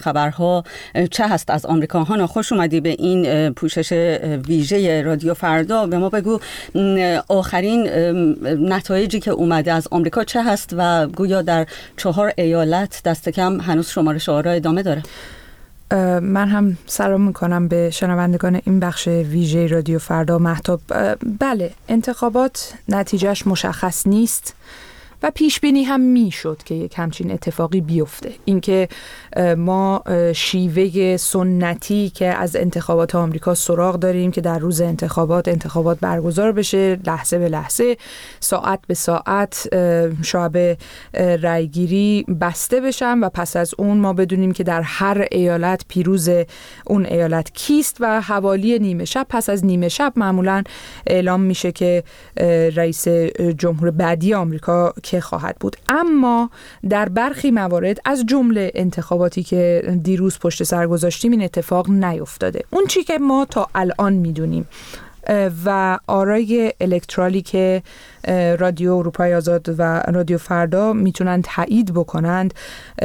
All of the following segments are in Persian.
خبرها چه هست از آمریکا؟ هانا، خوش اومدی به این پوشش ویژه رادیو فردا. به ما بگو آخرین نتایجی که اومده از آمریکا چه هست و گویا در 4 ایالت دست کم هنوز شمارش آرا ادامه داره. من هم سلام میکنم به شنوندگان این بخش ویژه رادیو فردا. مهتاب، بله، انتخابات نتیجهش مشخص نیست و پیش بینی هم میشد که یک همچین اتفاقی بیفته. اینکه ما شیوه سنتی که از انتخابات آمریکا سراغ داریم که در روز انتخابات برگزار بشه، لحظه به لحظه، ساعت به ساعت شعب رایگیری بسته بشن و پس از اون ما بدونیم که در هر ایالت پیروز اون ایالت کیست و حوالی نیمه شب، پس از نیمه شب معمولا اعلام میشه که رئیس جمهور بعدی آمریکا که خواهد بود. اما در برخی موارد از جمله انتخاباتی که دیروز پشت سر گذاشتیم این اتفاق نیفتاده. اون چی که ما تا الان میدونیم و آرای الکترالی که رادیو اروپای آزاد و رادیو فردا میتونن تایید بکنند،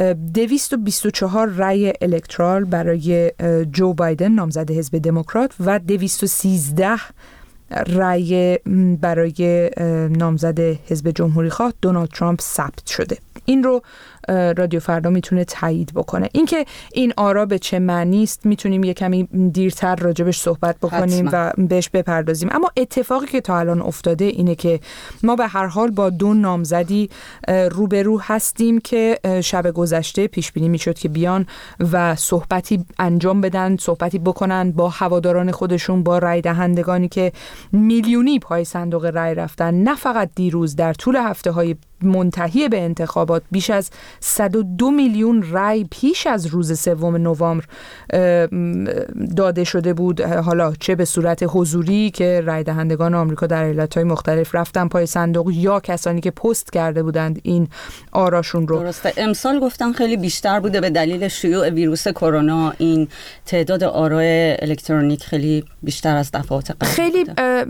224 رأی الکترال برای جو بایدن نامزد حزب دموکرات و 213 رأی برای نامزد حزب جمهوری خواه دونالد ترامپ ثبت شده. این رو رادیو فردا میتونه تایید بکنه. اینکه این آرا به چه معنی است میتونیم یه کمی دیرتر راجبش صحبت بکنیم و بهش بپردازیم. اما اتفاقی که تا الان افتاده اینه که ما به هر حال با 2 نامزدی روبرو هستیم که شب گذشته پیش بینی میشد که بیان و صحبتی انجام بدن، صحبتی بکنن با هواداران خودشون، با رای دهندگانی که میلیونی پای صندوق رای رفتن. نه فقط دیروز، در طول هفته‌های منتهی به انتخابات بیش از 102 میلیون رای پیش از روز 3 نوامبر داده شده بود، حالا چه به صورت حضوری که رای دهندگان آمریکا در ایالت‌های مختلف رفتن پای صندوق یا کسانی که پست کرده بودند این آراشون رو. درسته. امسال گفتن خیلی بیشتر بوده به دلیل شیوع ویروس کرونا، این تعداد آرای الکترونیک خیلی بیشتر از دفعات قبل. خیلی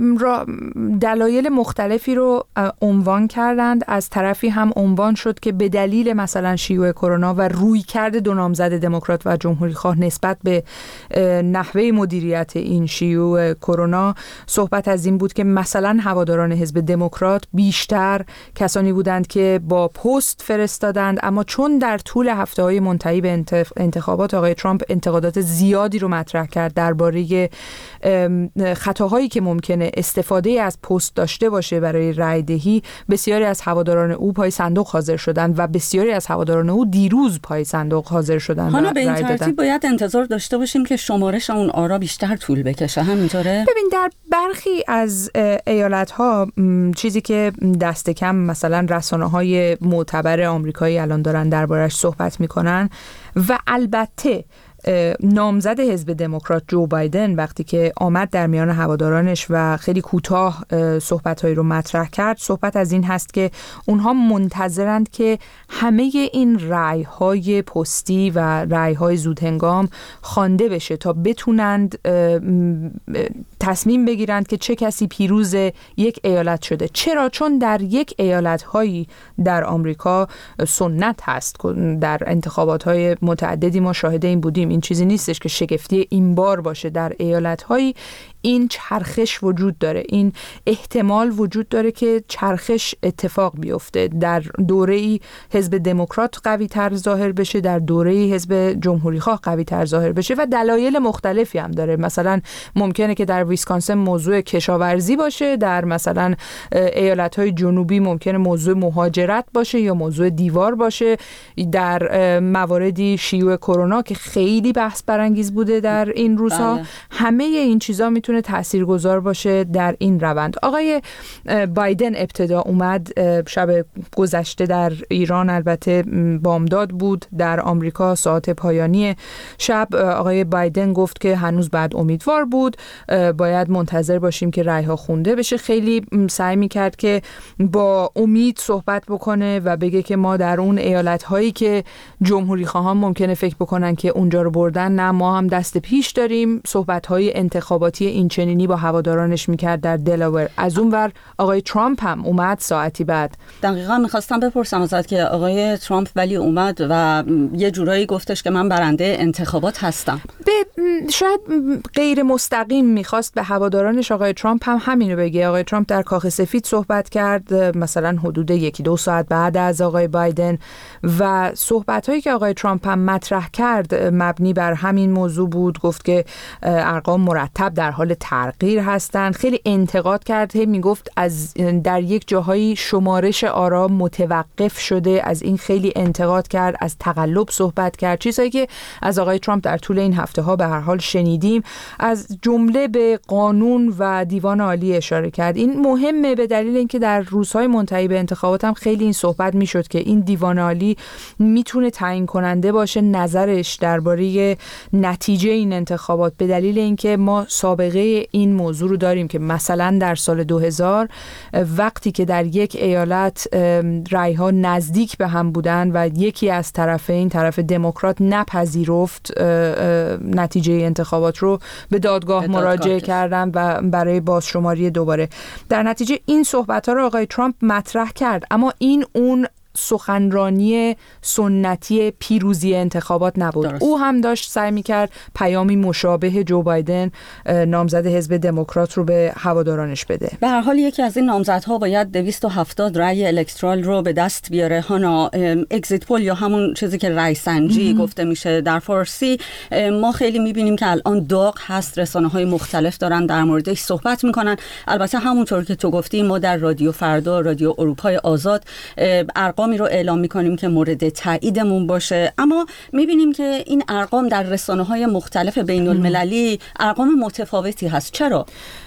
دلایل مختلفی رو عنوان کردند. از طرفی هم عنوان شد که به دلیل مثلا شیوع کرونا و رویکرد 2 نامزد دموکرات و جمهوری خواه نسبت به نحوه مدیریت این شیوع کرونا، صحبت از این بود که مثلا هواداران حزب دموکرات بیشتر کسانی بودند که با پست فرستادند، اما چون در طول هفته‌های منتهی به انتخابات آقای ترامپ انتقادات زیادی رو مطرح کرد درباره خطاهایی که ممکنه استفاده از پست داشته باشه برای رای دهی، بسیاری از هواداران او پای صندوق حاضر شدند و بسیاری از هواداران او دیروز پای صندوق حاضر شدند. حالا به این ترتیب باید انتظار داشته باشیم که شمارش اون آرا بیشتر طول بکشه، همینطوره؟ ببین، در برخی از ایالت‌ها چیزی که دست کم مثلا رسانه‌های معتبر آمریکایی الان دارن دربارش صحبت میکنن و البته نامزد حزب دموکرات جو بایدن وقتی که آمد در میان هوادارانش و خیلی کوتاه صحبت‌هایی رو مطرح کرد، صحبت از این هست که اونها منتظرند که همه این رأی‌های پستی و رأی‌های زودهنگام خوانده بشه تا بتونند تصمیم بگیرند که چه کسی پیروز یک ایالت شده. چرا؟ چون در یک ایالت‌هایی در آمریکا سنت هست. در انتخابات‌های متعددی ما شاهد این بودیم. این چیزی نیستش که شگفتی این بار باشه. در ایالت‌هایی این چرخش وجود داره، این احتمال وجود داره که چرخش اتفاق بیفته. در دوره‌ای حزب دموکرات قوی تر ظاهر بشه، در دوره‌ای حزب جمهوری خواه قوی تر ظاهر بشه و دلایل مختلفی هم داره. مثلا ممکنه که در ویسکانسن موضوع کشاورزی باشه، در مثلا ایالت‌های جنوبی ممکنه موضوع مهاجرت باشه یا موضوع دیوار باشه، در مواردی شیوع کرونا که خیلی بحث برانگیز بوده در این روزها. بله. همه این چیزا میتونه تاثیرگذار باشه در این روند. آقای بایدن ابتدا اومد شب گذشته در ایران، البته بامداد بود، در آمریکا ساعت پایانی شب آقای بایدن گفت که هنوز بعد امیدوار بود، باید منتظر باشیم که رأی‌ها خونده بشه. خیلی سعی میکرد که با امید صحبت بکنه و بگه که ما در اون ایالت‌هایی که جمهوری خواهان ممکنه فکر بکنن که اونجا رو بردن، نه، ما هم دست پیش داریم. صحبت‌های انتخاباتی اینچنینی با هوادارانش میکرد در دلاور. از اون ور آقای ترامپ هم اومد ساعتی بعد. دقیقاً میخواستم بپرسم ازت که آقای ترامپ ولی اومد و یه جورایی گفتش که من برنده انتخابات هستم. شاید غیر مستقیم میخواست به هوادارانش آقای ترامپ هم همینو بگه. آقای ترامپ در کاخ سفید صحبت کرد مثلا حدود 1-2 ساعت بعد از آقای بایدن و صحبت‌هایی که آقای ترامپ هم مطرح کرد مبنی بر همین موضوع بود. گفت که ارقام مرتب در حال تغییر هستند. خیلی انتقاد کرد، میگفت از در یک جاهایی شمارش آرا متوقف شده. از این خیلی انتقاد کرد، از تقلب صحبت کرد، چیزایی که از آقای ترامپ در طول این هفته‌ها به هر حال شنیدیم. از جمله به قانون و دیوان عالی اشاره کرد. این مهمه به دلیل اینکه در روزهای منتهی به انتخابات هم خیلی این صحبت میشد که این دیوان عالی میتونه تعیین کننده باشه نظرش درباره نتیجه این انتخابات، به دلیل اینکه ما سابقه این موضوع رو داریم که مثلا در سال 2000 وقتی که در یک ایالت رأی‌ها نزدیک به هم بودن و یکی از طرفین، طرف دموکرات، نپذیرفت نتیجه انتخابات رو، به دادگاه مراجعه کردن و برای بازشماری دوباره. در نتیجه این صحبت‌ها رو آقای ترامپ مطرح کرد، اما این اون سخنرانی سنتی پیروزی انتخابات نبود. درست. او هم داشت سعی می‌کرد پیامی مشابه جو بایدن نامزد حزب دموکرات رو به هوادارانش بده. به هر حال یکی از این نامزدها باید 270 رأی الکترال رو به دست بیاره. هانا، اگزیت پول یا همون چیزی که رأی سنجی گفته میشه در فارسی، ما خیلی می‌بینیم که الان داغ هست، رسانه‌های مختلف دارن در موردش صحبت می‌کنن. البته همونطور که تو گفتی ما در رادیو فردا، رادیو اروپای آزاد ارقامی رو اعلام می‌کنیم که مورد تاییدمون باشه، اما می‌بینیم که این ارقام در رسانه‌های مختلف بین‌المللی ارقام متفاوتی هست. چرا؟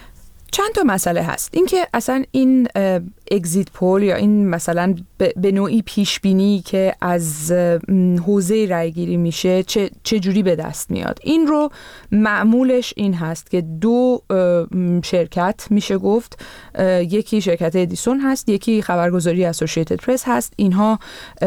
چند تا مسئله هست. اینکه اصلا این اگزیت پول یا این مثلا به نوعی پیش بینی که از حوزه رای گیری میشه چه جوری به دست میاد، این رو معمولش این هست که دو شرکت میشه گفت، یکی شرکت ادیسون هست، یکی خبرگزاری اسوسییتد پرس هست. اینها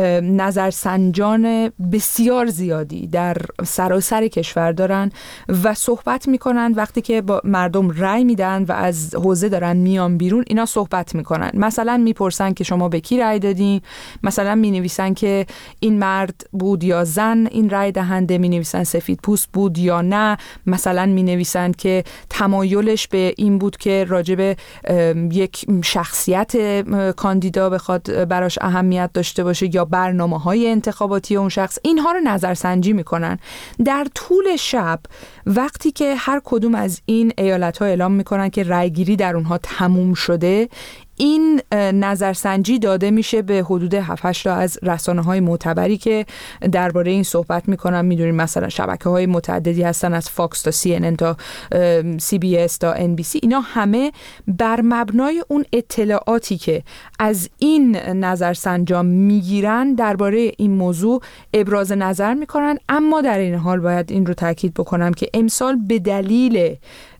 نظرسنجان بسیار زیادی در سراسر کشور دارن و صحبت میکنن وقتی که با مردم رای میدن و از حوزه دارن میان بیرون، اینا صحبت میکنن. مثلا میپرسن که شما به کی رای دادین، مثلا مینویسن که این مرد بود یا زن این رای دهنده، مینویسن سفید پوست بود یا نه، مثلا مینویسن که تمایلش به این بود که راجب یک شخصیت کاندیدا بخواد براش اهمیت داشته باشه یا برنامه‌های انتخاباتی اون شخص. اینها رو نظرسنجی میکنن. در طول شب وقتی که هر کدوم از این ایالت‌ها اعلام میکنن که رایگیری در اونها تموم شده، این نظرسنجی داده میشه به حدود 7-8 تا از رسانه‌های معتبری که درباره این صحبت میکنن. میدونیم مثلا شبکه‌های متعددی هستن، از فاکس تا CNN تا CBS تا NBC. اینا همه بر مبنای اون اطلاعاتی که از این نظرسنجا میگیرن درباره این موضوع ابراز نظر میکنن. اما در این حال باید این رو تاکید بکنم که امسال به دلیل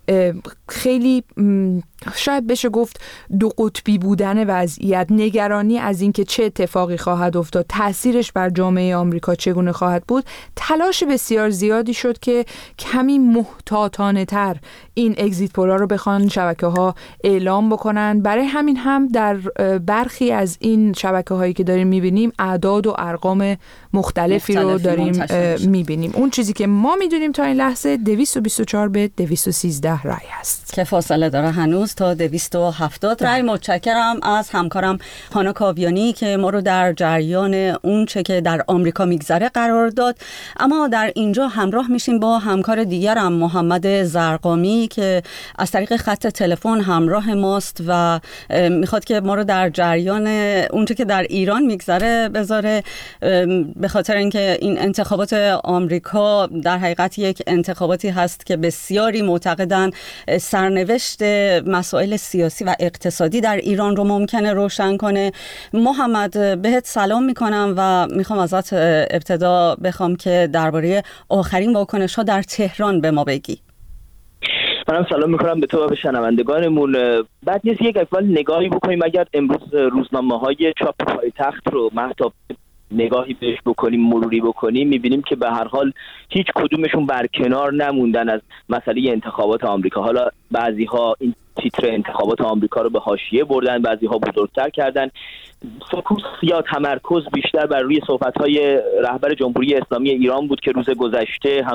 خیلی شاید بشه گفت دو قطبی بودن وضعیت، نگرانی از اینکه چه اتفاقی خواهد افتاد، تأثیرش بر جامعه آمریکا چگونه خواهد بود، تلاش بسیار زیادی شد که کمی محتاطانه تر این اگزیت پولا رو بخوان شبکه‌ها اعلام بکنن. برای همین هم در برخی از این شبکه‌هایی که داریم می‌بینیم اعداد و ارقام مختلفی رو داریم می‌بینیم. اون چیزی که ما می‌دونیم تا این لحظه 224 به 213 رای هست که فاصله داره هنوز تا 270 رای. متشکرم از همکارم هانا کاویانی که ما رو در جریان اون چه که در آمریکا میگذره قرار داد. اما در اینجا همراه میشیم با همکار دیگرم محمد زرقامی که از طریق خط تلفن همراه ماست و میخواد که ما رو در جریان اون چه که در ایران میگذره بذاره، به خاطر اینکه این انتخابات آمریکا در حقیقت یک انتخاباتی هست که بسیاری معتقدن سرنوشت مسائل سیاسی و اقتصادی در ایران رو ممکنه روشن کنه. محمد، بهت سلام میکنم و میخوام ازت ابتدا بخوام که درباره آخرین واکنش‌ها در تهران به ما بگی. منم سلام میکنم به تو و به شنوندگانمون. بعد نیست یک اول نگاهی بکنیم. اگر امروز روزنامه‌های چاپ پایتخت رو مهتاب نگاهی بهش بکنیم، مروری بکنیم، میبینیم که به هر حال هیچ کدومشون برکنار نموندن از مسئله انتخابات آمریکا. حالا بعضی‌ها این تیتر انتخابات آمریکا رو به حاشیه بردن، بعضی‌ها بزرگتر کردن. فوکوس یا تمرکز بیشتر بر روی صحبت‌های رهبر جمهوری اسلامی ایران بود که روز گذشته